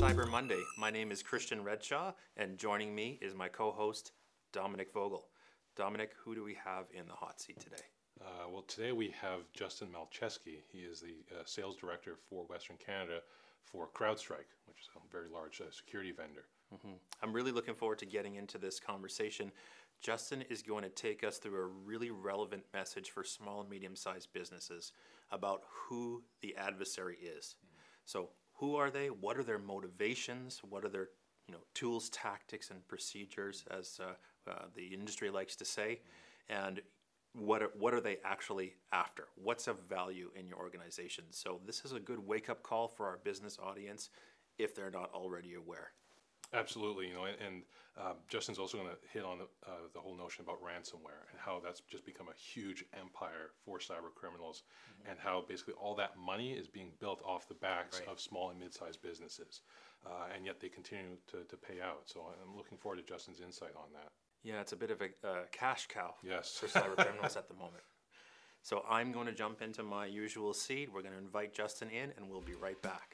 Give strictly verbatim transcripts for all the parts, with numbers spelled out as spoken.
Cyber Monday. My name is Christian Redshaw, and joining me is my co-host, Dominic Vogel. Dominic, who do we have in the hot seat today? Uh, well, today we have Justin Malcheski. He is the uh, sales director for Western Canada for CrowdStrike, which is a very large uh, security vendor. Mm-hmm. I'm really looking forward to getting into this conversation. Justin is going to take us through a really relevant message for small and medium-sized businesses about who the adversary is. Mm-hmm. So who are they? What are their motivations? What are their you know, tools, tactics, and procedures, as uh, uh, the industry likes to say? Mm-hmm. And what are, what are they actually after? What's of value in your organization? So this is a good wake-up call for our business audience if they're not already aware. Absolutely, you know, and, and uh, Justin's also going to hit on the, uh, the whole notion about ransomware and how that's just become a huge empire for cyber criminals, mm-hmm. and how basically all that money is being built off the backs right. of small and mid-sized businesses, uh, and yet they continue to, to pay out. So I'm looking forward to Justin's insight on that. Yeah, it's a bit of a uh, cash cow yes. for cyber criminals at the moment. So I'm going to jump into my usual seat. We're going to invite Justin in, and we'll be right back.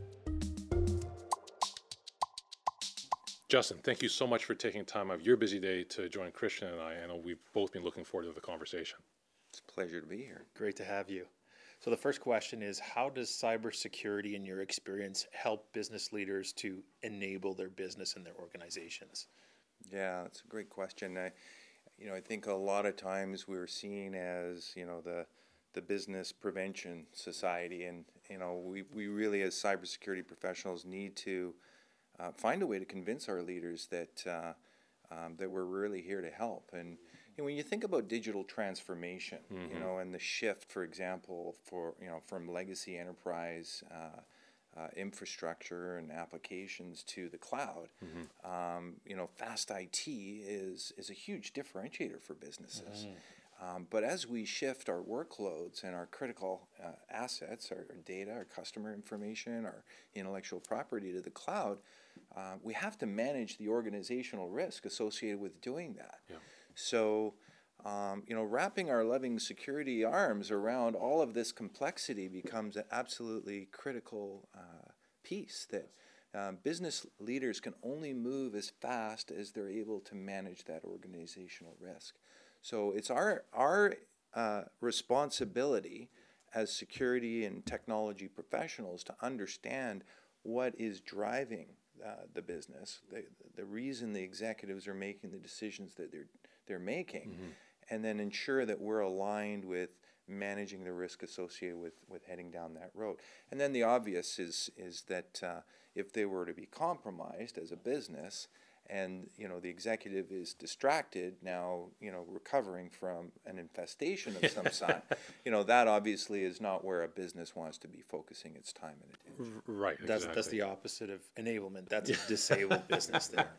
Justin, thank you so much for taking time out of your busy day to join Christian and I. I know we've both been looking forward to the conversation. It's a pleasure to be here. Great to have you. So the first question is, how does cybersecurity, in your experience, help business leaders to enable their business and their organizations? Yeah, that's a great question. I, you know, I think a lot of times we're seen as, you know, the the business prevention society, and you know, we, we really as cybersecurity professionals need to uh, find a way to convince our leaders that uh, um, that we're really here to help. And you know, when you think about digital transformation, mm-hmm. you know, and the shift, for example, for you know, from legacy enterprise Uh, Uh, infrastructure and applications to the cloud, mm-hmm. um, you know, fast I T is is a huge differentiator for businesses. Mm-hmm. Um, but as we shift our workloads and our critical uh, assets, our, our data, our customer information, our intellectual property to the cloud, uh, we have to manage the organizational risk associated with doing that. Yeah. So, Um, you know, wrapping our loving security arms around all of this complexity becomes an absolutely critical uh, piece that uh, business leaders can only move as fast as they're able to manage that organizational risk. So it's our, our uh, responsibility as security and technology professionals to understand what is driving uh, the business, the, the reason the executives are making the decisions that they're, they're making. Mm-hmm. And then ensure that we're aligned with managing the risk associated with, with heading down that road. And then the obvious is is that uh, if they were to be compromised as a business, and you know the executive is distracted now, you know recovering from an infestation of some sort, you know that obviously is not where a business wants to be focusing its time and attention. Right. That's exactly. that's the opposite of enablement. That's a disabled business there.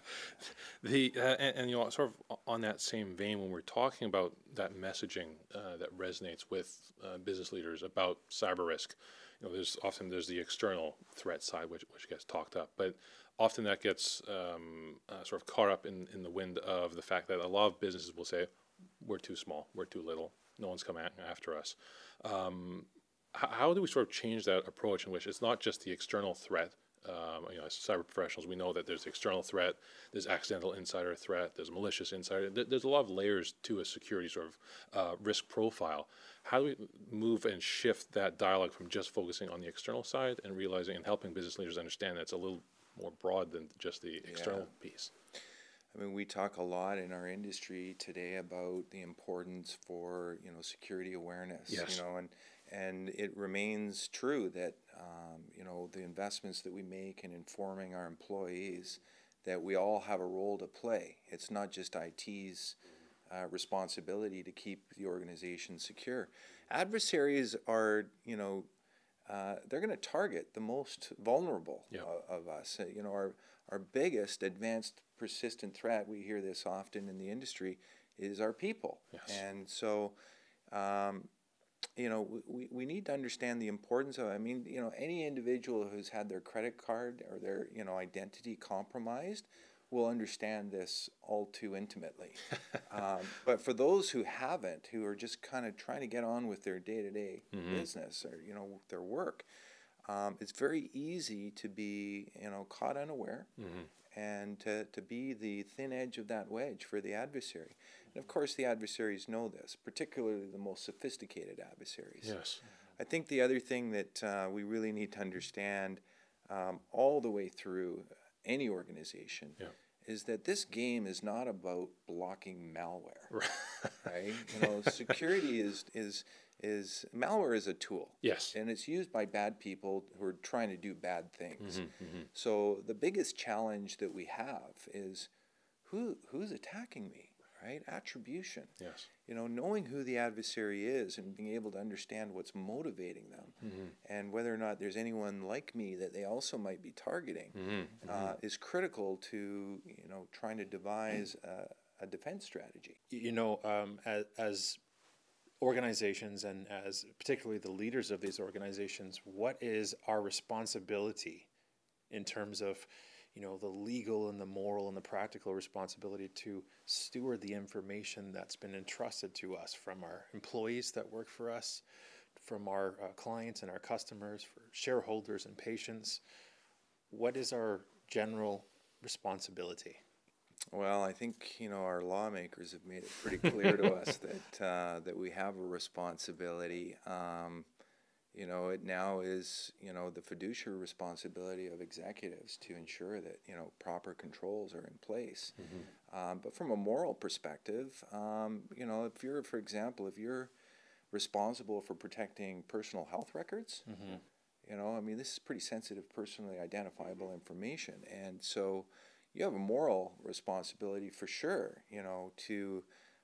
The uh, and, and you know sort of on that same vein, when we're talking about that messaging uh, that resonates with uh, business leaders about cyber risk, you know, there's often there's the external threat side which which gets talked up, but often that gets um, uh, sort of caught up in, in the wind of the fact that a lot of businesses will say, we're too small, we're too little, no one's coming after us. Um, how, how do we sort of change that approach in which it's not just the external threat? Um, you know, as cyber professionals, we know that there's external threat, there's accidental insider threat, there's malicious insider. There's a lot of layers to a security sort of uh, risk profile. How do we move and shift that dialogue from just focusing on the external side and realizing and helping business leaders understand that it's a little more broad than just the external yeah. piece? I mean, we talk a lot in our industry today about the importance for, you know, security awareness, yes. you know, and, and it remains true that, um, you know, the investments that we make in informing our employees that we all have a role to play. It's not just I T's uh, responsibility to keep the organization secure. Adversaries are, you know, Uh, they're going to target the most vulnerable yeah. uh, of us. Uh, you know, our our biggest advanced persistent threat, we hear this often in the industry, is our people. Yes. And so, um, you know, we, we need to understand the importance of, I mean, you know, any individual who's had their credit card or their, you know, identity compromised will understand this all too intimately. um, but for those who haven't, who are just kind of trying to get on with their day-to-day mm-hmm. business or, you know, their work, um, it's very easy to be, you know, caught unaware, Mm-hmm. and to, to be the thin edge of that wedge for the adversary. And of course, the adversaries know this, particularly the most sophisticated adversaries. Yes. I think the other thing that uh, we really need to understand um, all the way through any organization Yeah. is that this game is not about blocking malware, Right. right? You know, security is is is malware is a tool. Yes. And it's used by bad people who are trying to do bad things. Mm-hmm, mm-hmm. So the biggest challenge that we have is who who's attacking me, right? Attribution. Yes. You know, knowing who the adversary is and being able to understand what's motivating them, Mm-hmm. and whether or not there's anyone like me that they also might be targeting, Mm-hmm. uh, is critical to, you know, trying to devise a, a defense strategy. You know, um, as, as organizations and as particularly the leaders of these organizations, what is our responsibility in terms of, you know, the legal and the moral and the practical responsibility to steward the information that's been entrusted to us from our employees that work for us, from our uh, clients and our customers, for shareholders and patients? What is our general responsibility? Well, I think, you know, our lawmakers have made it pretty clear to us that uh, that we have a responsibility. Um, you know, it now is, you know, the fiduciary responsibility of executives to ensure that, you know, proper controls are in place. Mm-hmm. Um, but from a moral perspective, um, you know, if you're, for example, if you're responsible for protecting personal health records, Mm-hmm. you know, I mean, this is pretty sensitive, personally identifiable information. And so you have a moral responsibility for sure, you know, to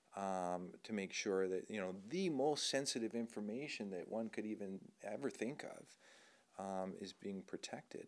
um, to make sure that, you know, the most sensitive information that one could even ever think of um, is being protected.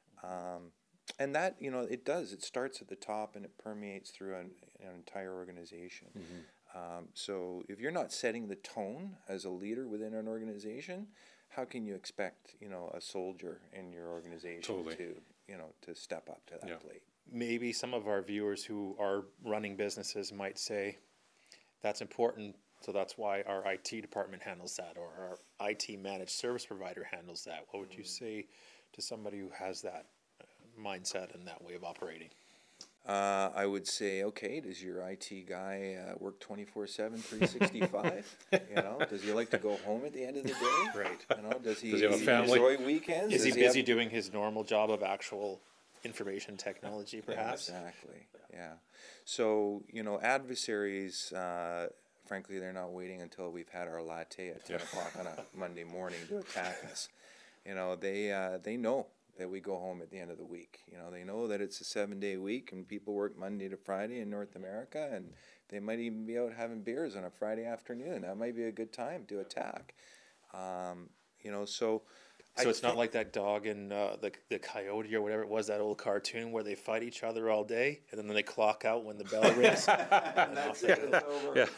Um, and that, you know, it does. It starts at the top and it permeates through an, an entire organization. Mm-hmm. Um, so if you're not setting the tone as a leader within an organization, how can you expect, you know, a soldier in your organization Totally. to, you know, to step up to that Yeah. plate? Maybe some of our viewers who are running businesses might say, that's important, so that's why our I T department handles that, or our I T managed service provider handles that. What would you say to somebody who has that uh, mindset and that way of operating? Uh, I would say, okay, does your I T guy uh, work twenty-four seven, three sixty-five? You know, does he like to go home at the end of the day? Right. You know, does he, Does he have a does family? enjoy weekends? Is he Does busy have- doing his normal job of actual information technology, perhaps? Exactly, yeah. So, you know, adversaries, uh, frankly, they're not waiting until we've had our latte at ten o'clock on a Monday morning to attack us. You know, they uh, they know that we go home at the end of the week. You know, they know that it's a seven-day week and people work Monday to Friday in North America, and they might even be out having beers on a Friday afternoon. That might be a good time to attack. Um, you know, so... So I it's not think- like that dog and uh, the the coyote or whatever it was, that old cartoon where they fight each other all day and then they clock out when the bell rings. And off they go. Yeah.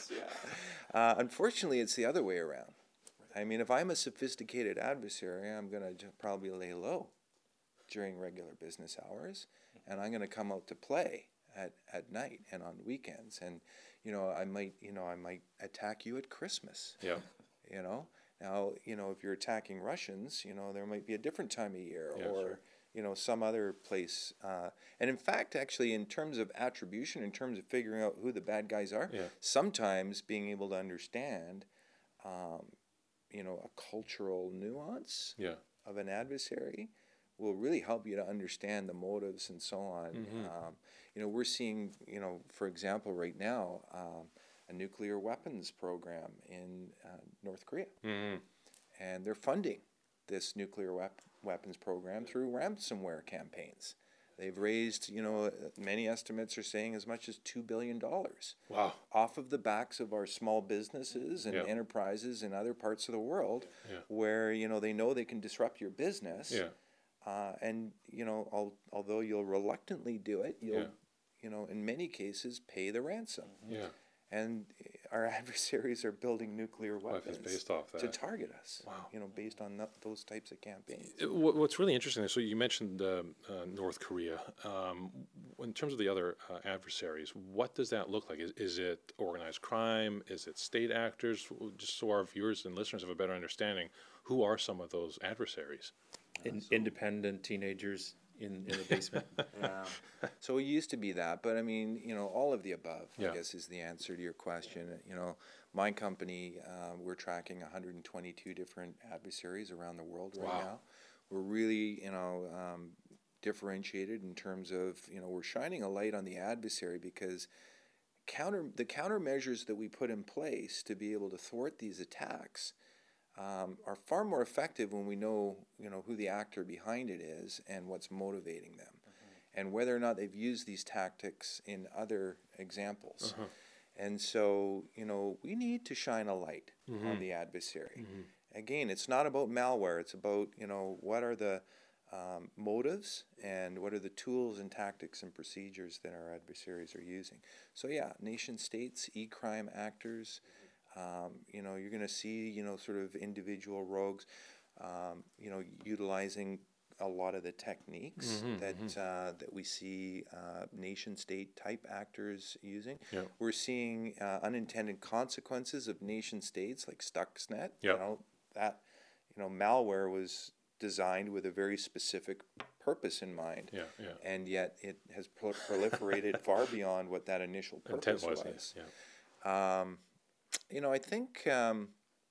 Uh, unfortunately, it's the other way around. I mean, if I'm a sophisticated adversary, I'm going to probably lay low during regular business hours, and I'm going to come out to play at, at night and on weekends. And, you know, I might, you know, I might attack you at Christmas, Yeah. you know. Now, you know, if you're attacking Russians, you know, there might be a different time of year, Yeah, or, sure. you know, some other place. Uh, and in fact, actually, in terms of attribution, in terms of figuring out who the bad guys are, Yeah. sometimes being able to understand, um, you know, a cultural nuance Yeah. of an adversary will really help you to understand the motives and so on. Mhm. Um, you know, we're seeing, you know, for example, right now, um, a nuclear weapons program in uh, North Korea. Mm-hmm. And they're funding this nuclear wep- weapons program through ransomware campaigns. They've raised, you know, many estimates are saying as much as two billion dollars Wow. off of the backs of our small businesses and Yeah. enterprises in other parts of the world, Yeah. where, you know, they know they can disrupt your business. Yeah. Uh, and, you know, al- although you'll reluctantly do it, you'll, Yeah. you know, in many cases pay the ransom. Yeah. And our adversaries are building nuclear Weapons weapons based off to that. target us. Wow. You know, based on th- those types of campaigns. Uh, what- What's really interesting, so you mentioned uh, uh, North Korea. Um, in terms of the other uh, adversaries, what does that look like? Is, is it organized crime? Is it state actors? Just so our viewers and listeners have a better understanding, who are some of those adversaries? In, independent teenagers in, in the basement. Yeah. So it used to be that, but I mean, you know, all of the above, Yeah. I guess, is the answer to your question. You know, my company, uh, we're tracking one hundred twenty-two different adversaries around the world right Wow. now. We're really, you know, um, differentiated in terms of, you know, we're shining a light on the adversary because counter the countermeasures that we put in place to be able to thwart these attacks um, are far more effective when we know, you know, who the actor behind it is and what's motivating them, mm-hmm. and whether or not they've used these tactics in other examples. Uh-huh. And so, you know, we need to shine a light mm-hmm. on the adversary. Mm-hmm. Again, it's not about malware. It's about, you know, what are the um, motives and what are the tools and tactics and procedures that our adversaries are using. So, yeah, nation states, e-crime actors, um, you know, you're going to see, you know, sort of individual rogues, um, you know, utilizing a lot of the techniques mm-hmm, that mm-hmm. Uh, that we see uh, nation-state type actors using. Yep. We're seeing uh, unintended consequences of nation-states like Stuxnet. Yep. You know that you know malware was designed with a very specific purpose in mind, yeah, yeah. and yet it has pro- proliferated far beyond what that initial purpose Intent was. was. Yeah. Um, you know, I think um,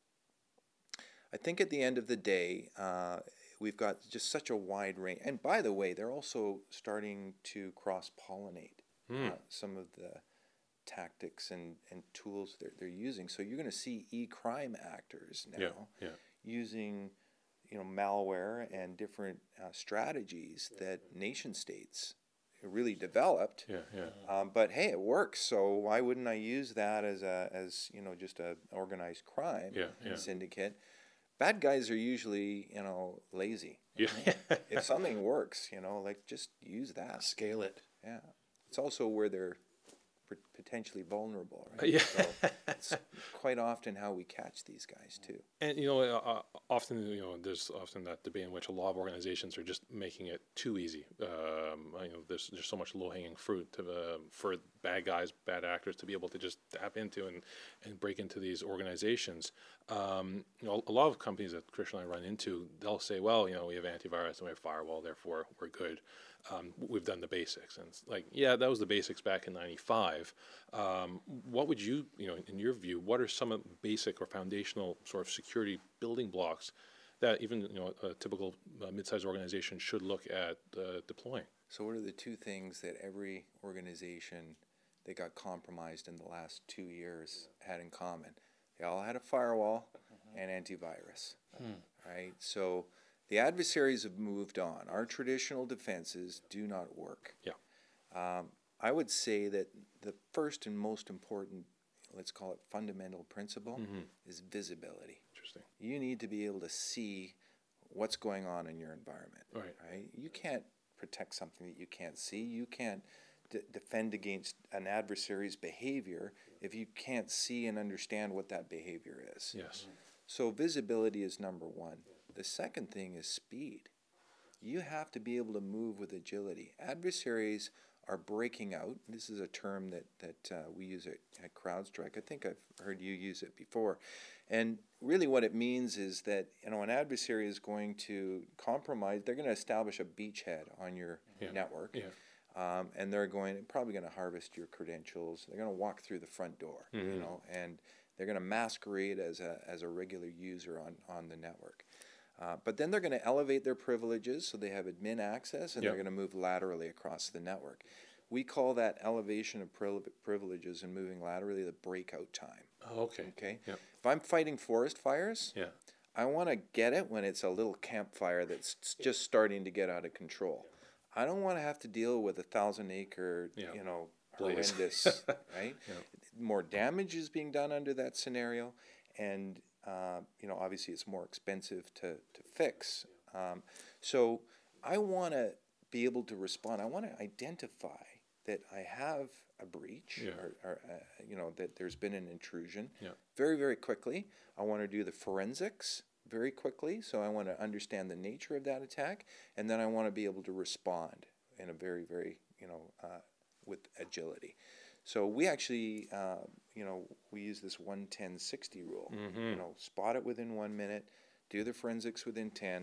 I think at the end of the day. Uh, We've got just such a wide range. And by the way, they're also starting to cross-pollinate mm. uh, some of the tactics and, and tools that they're using. So you're going to see e-crime actors now yeah, yeah. using, you know, malware and different uh, strategies that nation states really developed. Yeah, yeah. Um, but hey, it works. So why wouldn't I use that as a as you know just a organized crime yeah, yeah. syndicate? Bad guys are usually, you know, lazy. Yeah. If something works, you know, like just use that. Scale it. Yeah. It's also where they're potentially vulnerable, right? Yeah. So it's quite often how we catch these guys too. And you know, uh, often you know, there's often that debate in which a lot of organizations are just making it too easy. Um, you know, there's there's so much low-hanging fruit to, uh, for bad guys, bad actors to be able to just tap into and, and break into these organizations. Um, you know, a lot of companies that Christian and I run into, they'll say, well, you know, we have antivirus and we have firewall, therefore we're good. Um, we've done the basics. And it's like, yeah, that was the basics back in ninety-five. Um, what would you, you know, in your view, what are some of the basic or foundational sort of security building blocks that even, you know, a typical uh, mid-sized organization should look at uh, deploying? So what are the two things that every organization that got compromised in the last two years had in common? They all had a firewall mm-hmm. and antivirus, hmm. right? So the adversaries have moved on. Our traditional defenses do not work. Yeah. Um, I would say that the first and most important, let's call it fundamental principle, mm-hmm. is visibility. Interesting. You need to be able to see what's going on in your environment. Right. Right? You can't protect something that you can't see. You can't d- defend against an adversary's behavior if you can't see and understand what that behavior is. Yes. So visibility is number one. The second thing is speed. You have to be able to move with agility. Adversaries are breaking out. This is a term that, that uh, we use at, at CrowdStrike. I think I've heard you use it before. And really what it means is that, you know, an adversary is going to compromise. They're going to establish a beachhead on your yeah. network. Yeah. Um, and they're going probably going to harvest your credentials. They're going to walk through the front door, mm-hmm. you know, and they're going to masquerade as a as a regular user on, on the network. Uh, but then they're going to elevate their privileges so they have admin access, and yep. they're going to move laterally across the network. We call that elevation of privileges and moving laterally the breakout time. Oh, okay. Okay. Yep. If I'm fighting forest fires, yeah. I want to get it when it's a little campfire that's just starting to get out of control. I don't want to have to deal with a thousand acre, yeah. you know, horrendous, right? Yeah. More damage is being done under that scenario, and Uh, you know, obviously it's more expensive to, to fix. Um, so I want to be able to respond. I want to identify that I have a breach yeah. or, or uh, you know, that there's been an intrusion yeah. very, very quickly. I want to do the forensics very quickly. So I want to understand the nature of that attack. And then I want to be able to respond in a very, very, you know, uh, with agility. So we actually, uh, you know, we use this one ten sixty rule. Mm-hmm. You know, spot it within one minute, do the forensics within ten,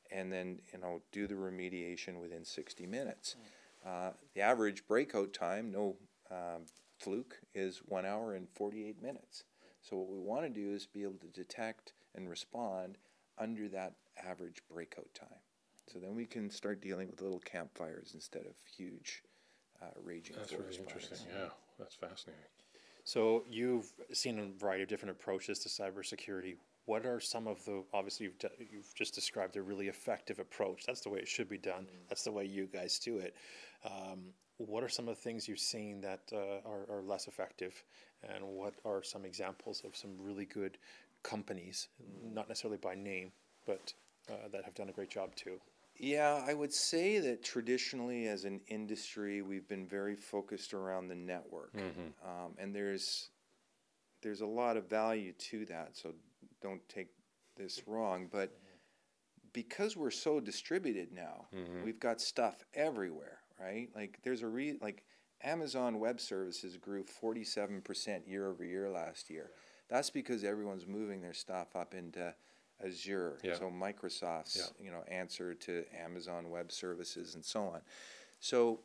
and then, you know, do the remediation within sixty minutes. Uh, the average breakout time, no um, fluke, is one hour and forty-eight minutes. So what we want to do is be able to detect and respond under that average breakout time. So then we can start dealing with little campfires instead of huge uh, raging That's forest really fires. interesting. Yeah, that's fascinating. So you've seen a variety of different approaches to cybersecurity. What are some of the, obviously you've, d- you've just described a really effective approach. That's the way it should be done. That's the way you guys do it. Um, what are some of the things you've seen that uh, are, are less effective? And what are some examples of some really good companies, not necessarily by name, but uh, that have done a great job too? Yeah, I would say that traditionally as an industry, we've been very focused around the network. Um, and there's there's a lot of value to that, so don't take this wrong. But because we're so distributed now, we've got stuff everywhere, right? Like there's a re like Amazon Web Services grew forty-seven percent year over year last year. That's because everyone's moving their stuff up into Azure, Yeah. so Microsoft's Yeah. you know answer to Amazon Web Services and so on. So,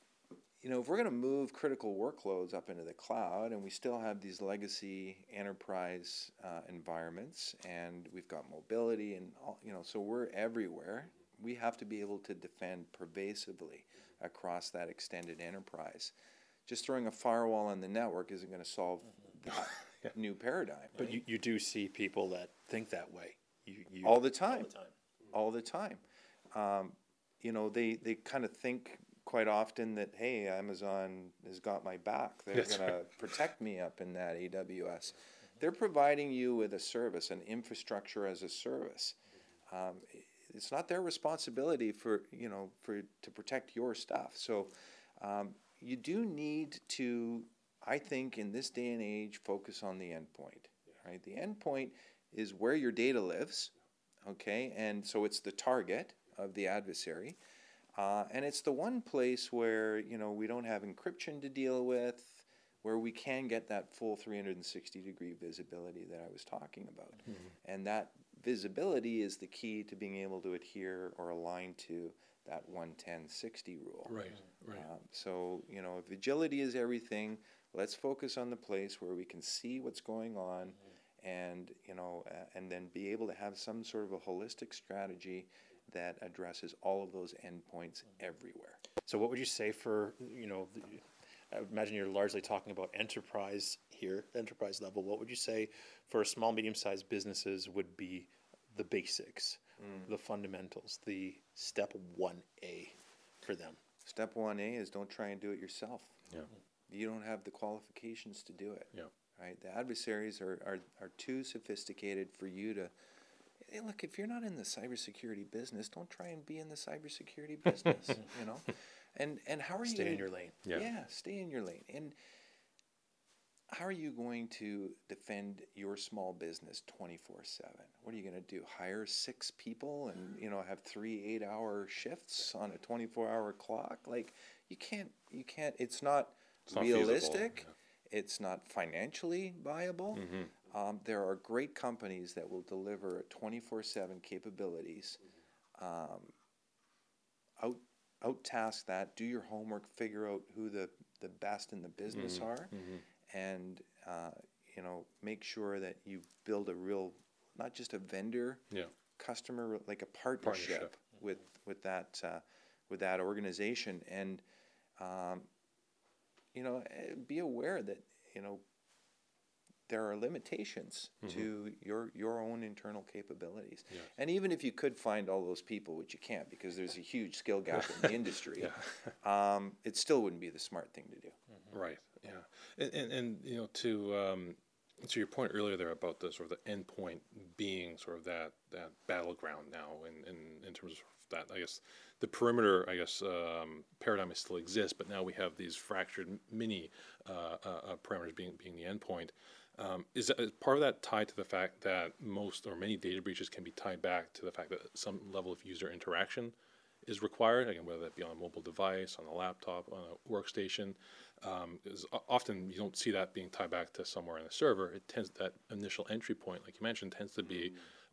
you know, if we're going to move critical workloads up into the cloud, and we still have these legacy enterprise uh, environments, and we've got mobility, and all, you know, so we're everywhere. We have to be able to defend pervasively across that extended enterprise. Just throwing a firewall on the network isn't going to solve that Yeah. new paradigm. But right? you, you do see people that think that way. You, you, all the time. All the time. all the time. Um, you know, they, they kind of think quite often that, hey, Amazon has got my back. They're That's going to protect me up in that A W S. They're providing you with a service, an infrastructure as a service. Um, it's not their responsibility for, you know, for to protect your stuff. So um, you do need to, I think, in this day and age, focus on the endpoint. Right? The endpoint is where your data lives, okay? And so it's the target of the adversary. Uh, and it's the one place where, you know, we don't have encryption to deal with, where we can get that full three hundred sixty degree visibility that I was talking about. Mm-hmm. And that visibility is the key to being able to adhere or align to that one ten sixty rule. Right, right. Um, so, you know, if agility is everything, let's focus on the place where we can see what's going on. Mm-hmm. And, you know, uh, and then be able to have some sort of a holistic strategy that addresses all of those endpoints everywhere. So what would you say for, you know, the, I would imagine you're largely talking about enterprise here, enterprise level. What would you say for small, medium-sized businesses would be the basics, mm. the fundamentals, the step one A for them? Step one A is don't try and do it yourself. Yeah. You don't have the qualifications to do it. Yeah. Right? The adversaries are, are, are too sophisticated for you to, hey, look, if you're not in the cybersecurity business, don't try and be in the cybersecurity business, you know? And and how are stay you... Stay gonna, in your lane. Yeah. yeah, stay in your lane. And how are you going to defend your small business twenty-four seven? What are you going to do? Hire six people and, you know, have three eight-hour shifts on a twenty-four hour clock? Like, you can't, you can't, it's not It's not realistic. feasible. It's not financially viable. Mm-hmm. Um, there are great companies that will deliver twenty-four seven capabilities, um, out out task that, do your homework, figure out who the, the best in the business mm-hmm. are, mm-hmm. and uh, you know, make sure that you build a real, not just a vendor, yeah. customer, like a partnership, partnership. with with that uh, with that organization, and um, you know, be aware that, you know, there are limitations mm-hmm. to your your own internal capabilities. Yes. And even if you could find all those people, which you can't because there's a huge skill gap in the industry, yeah. um, it still wouldn't be the smart thing to do. Mm-hmm. Right, yeah. And, and, and, you know, to um, to your point earlier there about the sort of the endpoint being sort of that, that battleground now in, in, in terms of that, I guess, the perimeter, I guess, um, paradigm still exists, but now we have these fractured mini uh, uh, parameters being being the endpoint. Um, is, that, is part of that tied to the fact that most or many data breaches can be tied back to the fact that some level of user interaction is required, again, whether that be on a mobile device, on a laptop, on a workstation? Um, is often you don't see that being tied back to somewhere in the server. It tends, that initial entry point, like you mentioned, tends to be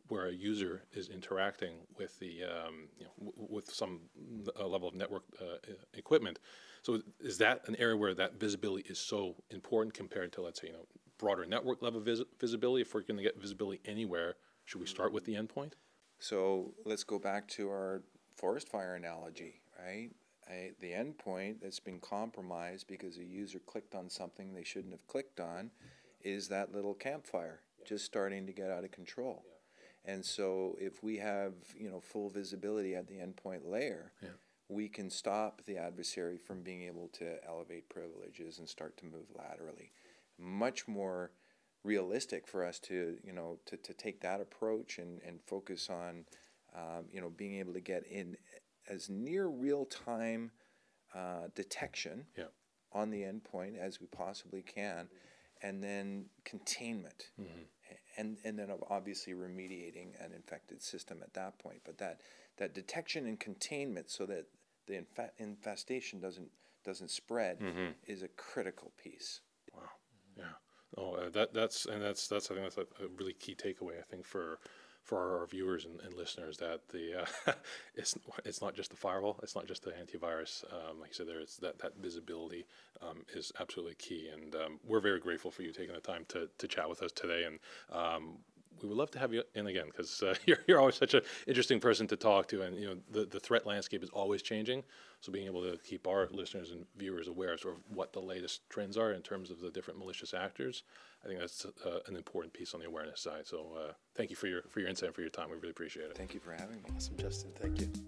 where a user is interacting with the um, you know, w- with some uh, level of network uh, equipment. So is that an area where that visibility is so important compared to, let's say, you know, broader network level vis- visibility? If we're going to get visibility anywhere, should we start with the endpoint? So let's go back to our forest fire analogy, right? I, the endpoint that's been compromised because a user clicked on something they shouldn't have clicked on is that little campfire just starting to get out of control. And so if we have, you know, full visibility at the endpoint layer, Yeah. we can stop the adversary from being able to elevate privileges and start to move laterally. Much more realistic for us to, you know, to, to take that approach and, and focus on, um, you know, being able to get in as near real-time uh, detection Yeah. on the endpoint as we possibly can, and then containment. Mm-hmm. And, and then obviously remediating an infected system at that point. But that, that detection and containment so that the infa- infestation doesn't doesn't spread Mm-hmm. is a critical piece. Wow. Yeah. Oh, uh, that that's and that's that's I think that's a, a really key takeaway. I think for for our, our viewers and, and listeners that the uh, it's it's not just the firewall, it's not just the antivirus. Um, like you said, there it's that that visibility um, is absolutely key, and um, we're very grateful for you taking the time to to chat with us today. And um, we would love to have you in again because uh, you're you're always such an interesting person to talk to, and you know the the threat landscape is always changing. So being able to keep our listeners and viewers aware of sort of what the latest trends are in terms of the different malicious actors, I think that's uh, an important piece on the awareness side. So uh, thank you for your for your insight and for your time. We really appreciate it. Thank you for having me. Awesome, Justin. Thank you.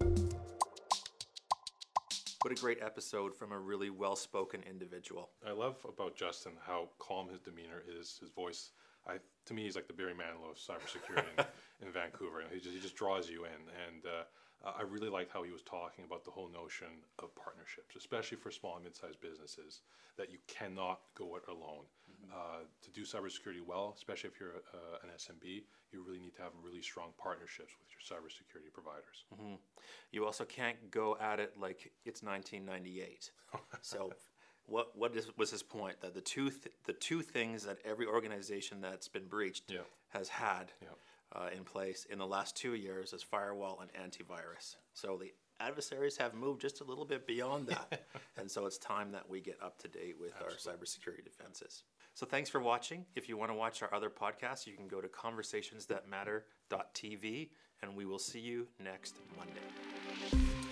What a great episode from a really well-spoken individual. I love about Justin how calm his demeanor is, his voice. I, to me, he's like the Barry Manilow of cybersecurity in, in Vancouver. He just, he just draws you in. And uh, I really liked how he was talking about the whole notion of partnerships, especially for small and mid-sized businesses, that you cannot go it alone. Mm-hmm. Uh, to do cybersecurity well, especially if you're uh, an S M B, you really need to have really strong partnerships with your cybersecurity providers. Mm-hmm. You also can't go at it like it's nineteen ninety-eight. So what what is, was his point? That the two th- the two things that every organization that's been breached Yeah. has had Yeah. uh, in place in the last two years is firewall and antivirus. So the adversaries have moved just a little bit beyond that. And so it's time that we get up to date with Absolutely. our cybersecurity defenses. So thanks for watching. If you want to watch our other podcasts, you can go to conversations that matter dot t v, and we will see you next Monday.